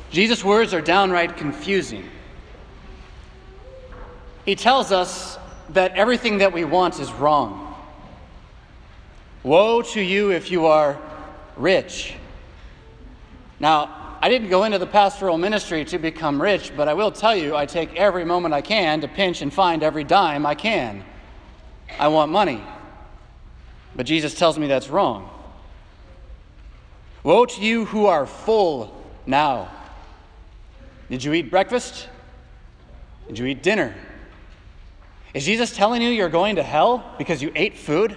Jesus' words are downright confusing. He tells us that everything that we want is wrong. Woe to you if you are rich. Now, I didn't go into the pastoral ministry to become rich, but I will tell you, I take every moment I can to pinch and find every dime I can. I want money. But Jesus tells me that's wrong. Woe to you who are full now. Did you eat breakfast? Did you eat dinner? Is Jesus telling you you're going to hell because you ate food?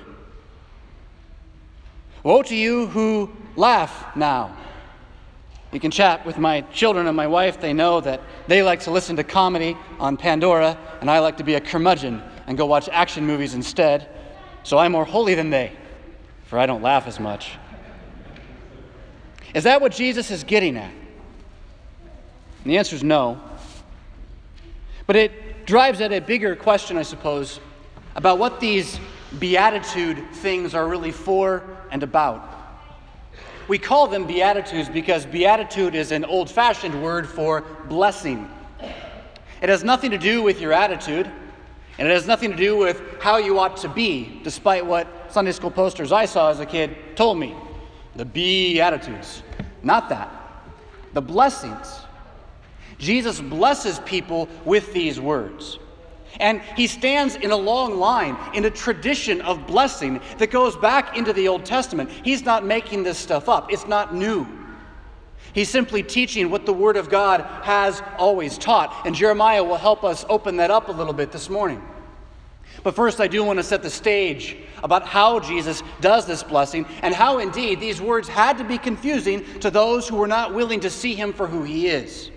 Woe to you who laugh now. You can chat with my children and my wife. They know that they like to listen to comedy on Pandora, and I like to be a curmudgeon and go watch action movies instead. So I'm more holy than they, for I don't laugh as much. Is that what Jesus is getting at? And the answer is no. But it drives at a bigger question, I suppose, about what these beatitude things are really for and about. We call them beatitudes because beatitude is an old-fashioned word for blessing. It has nothing to do with your attitude, and it has nothing to do with how you ought to be, despite what Sunday school posters I saw as a kid told me. The beatitudes. Not that. The blessings. Jesus blesses people with these words. And he stands in a long line, in a tradition of blessing that goes back into the Old Testament. He's not making this stuff up. It's not new. He's simply teaching what the Word of God has always taught. And Jeremiah will help us open that up a little bit this morning. But first, I do want to set the stage about how Jesus does this blessing and how, indeed, these words had to be confusing to those who were not willing to see him for who he is.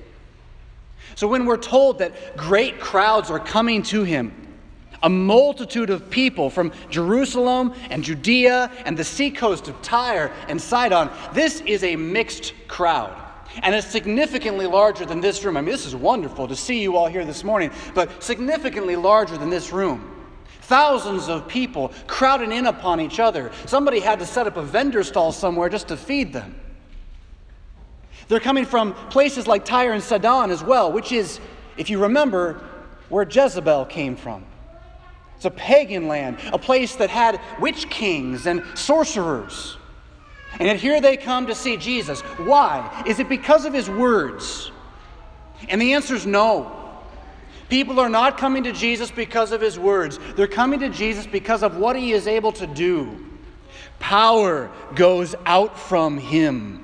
So when we're told that great crowds are coming to him, a multitude of people from Jerusalem and Judea and the seacoast of Tyre and Sidon, this is a mixed crowd. And it's significantly larger than this room. I mean, this is wonderful to see you all here this morning, but significantly larger than this room. Thousands of people crowding in upon each other. Somebody had to set up a vendor stall somewhere just to feed them. They're coming from places like Tyre and Sidon as well, which is, if you remember, where Jezebel came from. It's a pagan land, a place that had witch kings and sorcerers. And yet here they come to see Jesus. Why? Is it because of his words? And the answer is no. People are not coming to Jesus because of his words. They're coming to Jesus because of what he is able to do. Power goes out from him.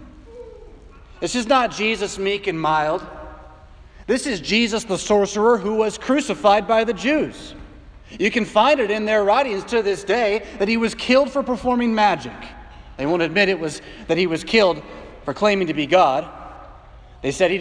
This is not Jesus meek and mild. This is Jesus the sorcerer who was crucified by the Jews. You can find it in their writings to this day that he was killed for performing magic. They won't admit it was that he was killed for claiming to be God. They said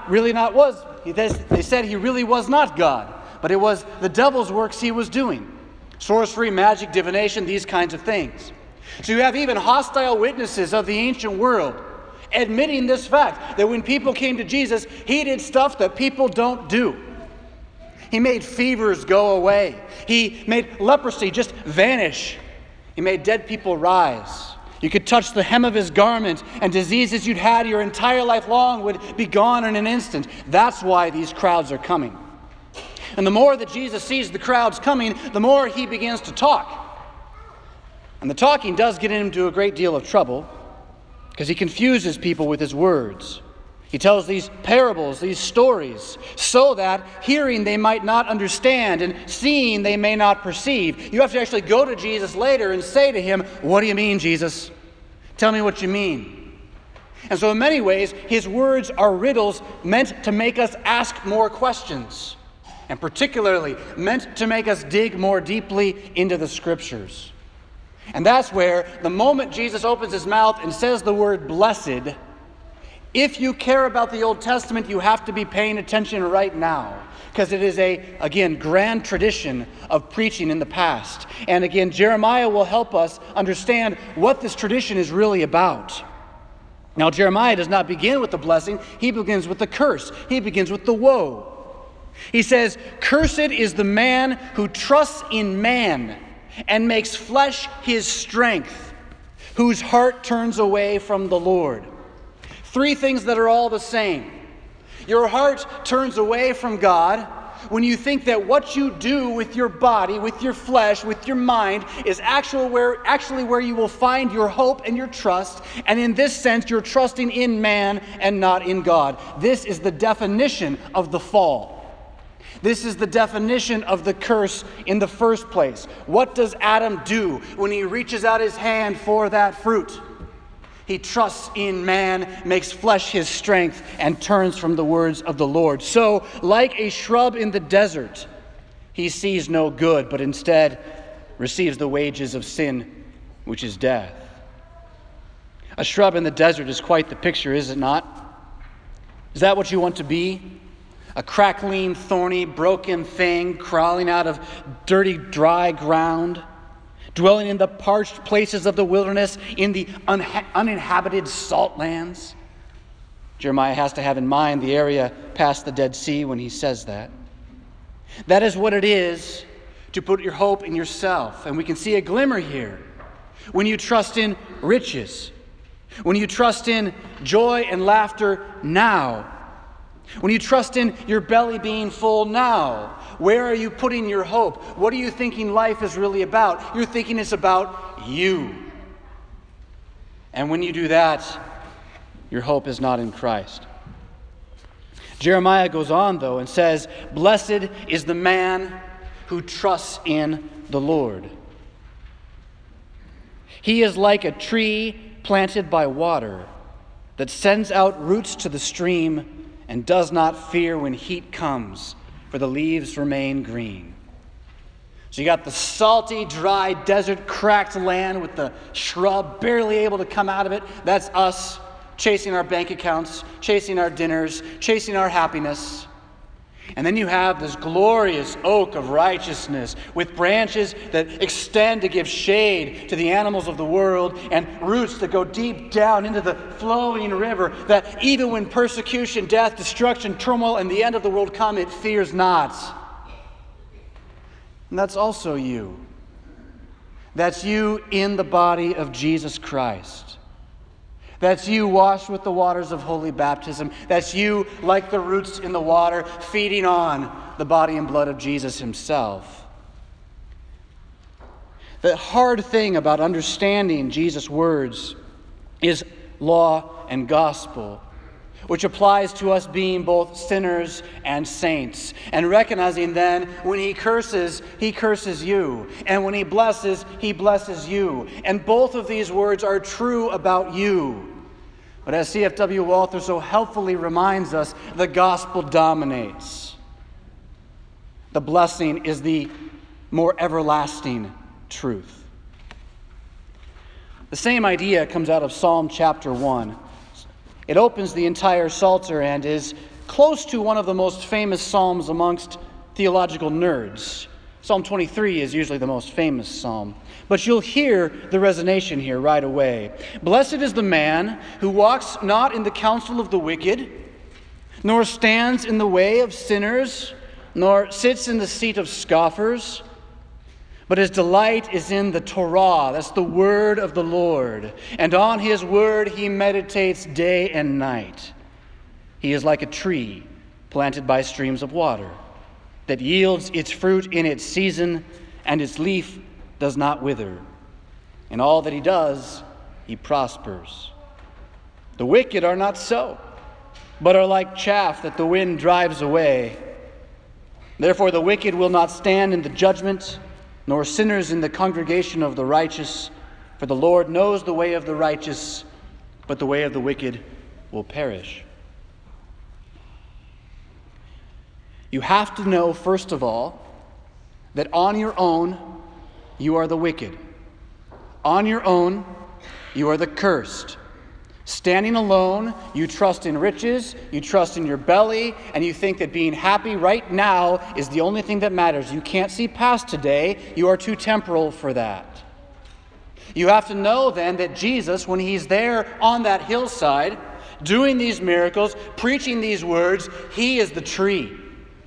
They said he really was not God, but it was the devil's works he was doing. Sorcery, magic, divination, these kinds of things. So you have even hostile witnesses of the ancient world admitting this fact, that when people came to Jesus, he did stuff that people don't do. He made fevers go away. He made leprosy just vanish. He made dead people rise. You could touch the hem of his garment, and diseases you'd had your entire life long would be gone in an instant. That's why these crowds are coming. And the more that Jesus sees the crowds coming, the more he begins to talk. And the talking does get him into a great deal of trouble, because he confuses people with his words. He tells these parables, these stories, so that hearing they might not understand and seeing they may not perceive. You have to actually go to Jesus later and say to him, "What do you mean, Jesus? Tell me what you mean." And so in many ways, his words are riddles meant to make us ask more questions, and particularly meant to make us dig more deeply into the Scriptures. And that's where the moment Jesus opens his mouth and says the word blessed, if you care about the Old Testament, you have to be paying attention right now, because it is again, grand tradition of preaching in the past. And again, Jeremiah will help us understand what this tradition is really about. Now, Jeremiah does not begin with the blessing. He begins with the curse. He begins with the woe. He says, "Cursed is the man who trusts in man and makes flesh his strength, whose heart turns away from the Lord." Three things that are all the same. Your heart turns away from God when you think that what you do with your body, with your flesh, with your mind is actually where you will find your hope and your trust. And in this sense, you're trusting in man and not in God. This is the definition of the fall. This is the definition of the curse in the first place. What does Adam do when he reaches out his hand for that fruit? He trusts in man, makes flesh his strength, and turns from the words of the Lord. So, like a shrub in the desert, he sees no good, but instead receives the wages of sin, which is death. A shrub in the desert is quite the picture, is it not? Is that what you want to be? A crackling, thorny, broken thing crawling out of dirty, dry ground, dwelling in the parched places of the wilderness, in the uninhabited salt lands. Jeremiah has to have in mind the area past the Dead Sea when he says that. That is what it is to put your hope in yourself. And we can see a glimmer here. When you trust in riches, when you trust in joy and laughter now, when you trust in your belly being full now, where are you putting your hope? What are you thinking life is really about? You're thinking it's about you. And when you do that, your hope is not in Christ. Jeremiah goes on, though, and says, "Blessed is the man who trusts in the Lord. He is like a tree planted by water that sends out roots to the stream and does not fear when heat comes, for the leaves remain green." So you got the salty, dry, desert, cracked land with the shrub barely able to come out of it. That's us chasing our bank accounts, chasing our dinners, chasing our happiness. And then you have this glorious oak of righteousness with branches that extend to give shade to the animals of the world and roots that go deep down into the flowing river that even when persecution, death, destruction, turmoil, and the end of the world come, it fears not. And that's also you. That's you in the body of Jesus Christ. That's you washed with the waters of holy baptism. That's you, like the roots in the water, feeding on the body and blood of Jesus himself. The hard thing about understanding Jesus' words is law and gospel, which applies to us being both sinners and saints. And recognizing then, when he curses you. And when he blesses you. And both of these words are true about you. But as C.F.W. Walther so helpfully reminds us, the gospel dominates. The blessing is the more everlasting truth. The same idea comes out of Psalm chapter 1. It opens the entire Psalter and is close to one of the most famous psalms amongst theological nerds. Psalm 23 is usually the most famous psalm. But you'll hear the resonation here right away. "Blessed is the man who walks not in the counsel of the wicked, nor stands in the way of sinners, nor sits in the seat of scoffers. But his delight is in the Torah," that's the word of the Lord, "and on his word he meditates day and night. He is like a tree planted by streams of water, that yields its fruit in its season, and its leaf does not wither. In all that he does, he prospers. The wicked are not so, but are like chaff that the wind drives away. Therefore the wicked will not stand in the judgment, nor sinners in the congregation of the righteous. For the Lord knows the way of the righteous, but the way of the wicked will perish." You have to know, first of all, that on your own, you are the wicked. On your own, you are the cursed. Standing alone, you trust in riches, you trust in your belly, and you think that being happy right now is the only thing that matters. You can't see past today. You are too temporal for that. You have to know then that Jesus, when he's there on that hillside, doing these miracles, preaching these words, he is the tree.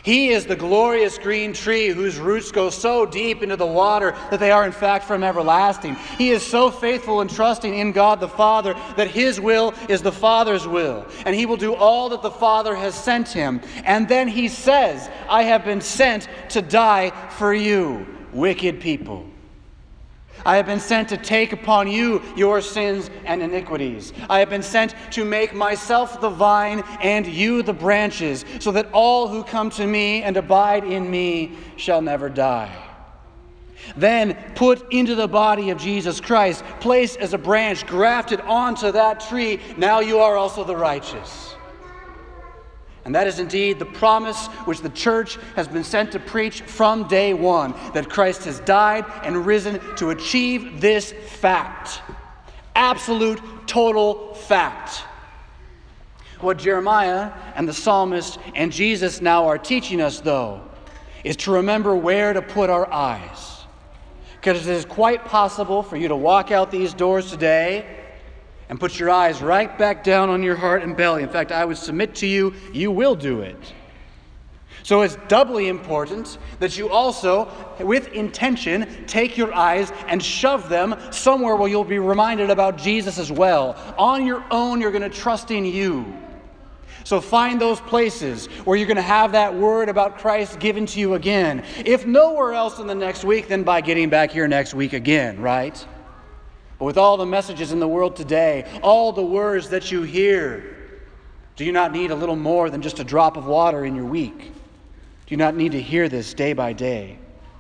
He is the glorious green tree whose roots go so deep into the water that they are in fact from everlasting. He is so faithful and trusting in God the Father that His will is the Father's will. And He will do all that the Father has sent Him. And then He says, I have been sent to die for you, wicked people. I have been sent to take upon you your sins and iniquities. I have been sent to make myself the vine and you the branches, so that all who come to me and abide in me shall never die. Then put into the body of Jesus Christ, placed as a branch, grafted onto that tree, now you are also the righteous. And that is indeed the promise which the church has been sent to preach from day one, that Christ has died and risen to achieve this fact. Absolute, total fact. What Jeremiah and the psalmist and Jesus now are teaching us, though, is to remember where to put our eyes. Because it is quite possible for you to walk out these doors today and put your eyes right back down on your heart and belly. In fact, I would submit to you, you will do it. So it's doubly important that you also, with intention, take your eyes and shove them somewhere where you'll be reminded about Jesus as well. On your own, you're going to trust in you. So find those places where you're going to have that word about Christ given to you again. If nowhere else in the next week, then by getting back here next week again, right? But with all the messages in the world today, all the words that you hear, do you not need a little more than just a drop of water in your week? Do you not need to hear this day by day?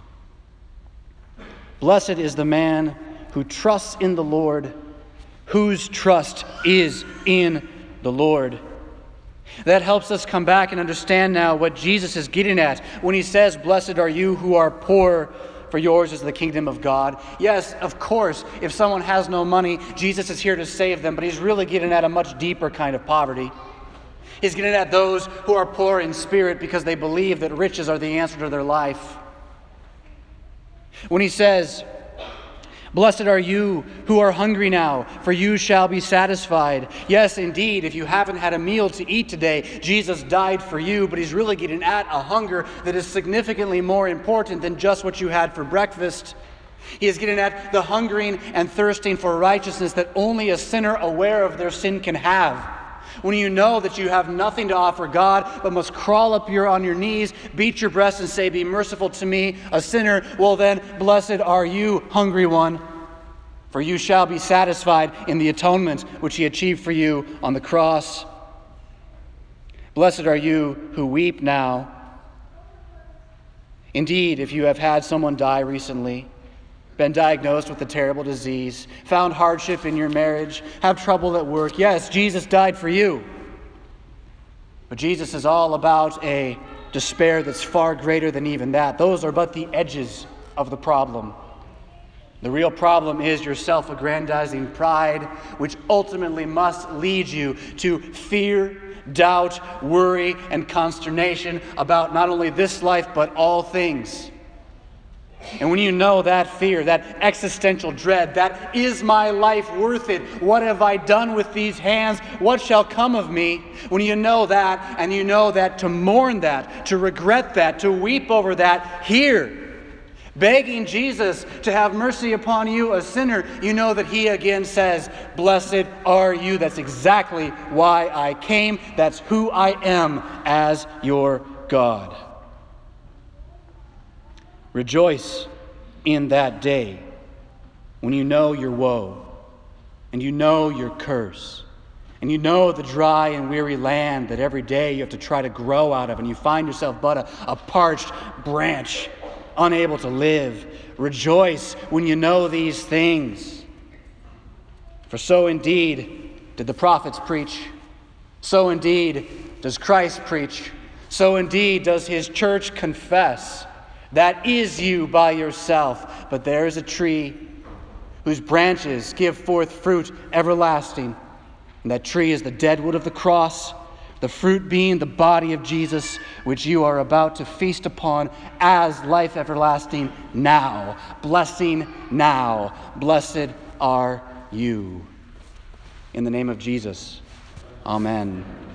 Blessed is the man who trusts in the Lord, whose trust is in the Lord. That helps us come back and understand now what Jesus is getting at when He says, blessed are you who are poor, for yours is the kingdom of God. Yes, of course, if someone has no money, Jesus is here to save them, but He's really getting at a much deeper kind of poverty. He's getting at those who are poor in spirit because they believe that riches are the answer to their life. When He says, blessed are you who are hungry now, for you shall be satisfied. Yes, indeed, if you haven't had a meal to eat today, Jesus died for you, but He's really getting at a hunger that is significantly more important than just what you had for breakfast. He is getting at the hungering and thirsting for righteousness that only a sinner aware of their sin can have. When you know that you have nothing to offer God, but must crawl up on your knees, beat your breast and say, be merciful to me, a sinner, well then, blessed are you, hungry one, for you shall be satisfied in the atonement which He achieved for you on the cross. Blessed are you who weep now. Indeed, if you have had someone die recently, been diagnosed with a terrible disease, found hardship in your marriage, have trouble at work, yes, Jesus died for you. But Jesus is all about a despair that's far greater than even that. Those are but the edges of the problem. The real problem is your self-aggrandizing pride, which ultimately must lead you to fear, doubt, worry, and consternation about not only this life, but all things. And when you know that fear, that existential dread, that is my life worth it? What have I done with these hands? What shall come of me? When you know that, and you know that to mourn that, to regret that, to weep over that, here, begging Jesus to have mercy upon you, a sinner, you know that He again says, blessed are you. That's exactly why I came. That's who I am as your God. Rejoice in that day when you know your woe, and you know your curse, and you know the dry and weary land that every day you have to try to grow out of, and you find yourself but a parched branch, unable to live. Rejoice when you know these things. For so indeed did the prophets preach, so indeed does Christ preach, so indeed does His church confess. That is you by yourself. But there is a tree whose branches give forth fruit everlasting. And that tree is the deadwood of the cross, the fruit being the body of Jesus, which you are about to feast upon as life everlasting now. Blessing now. Blessed are you. In the name of Jesus, amen.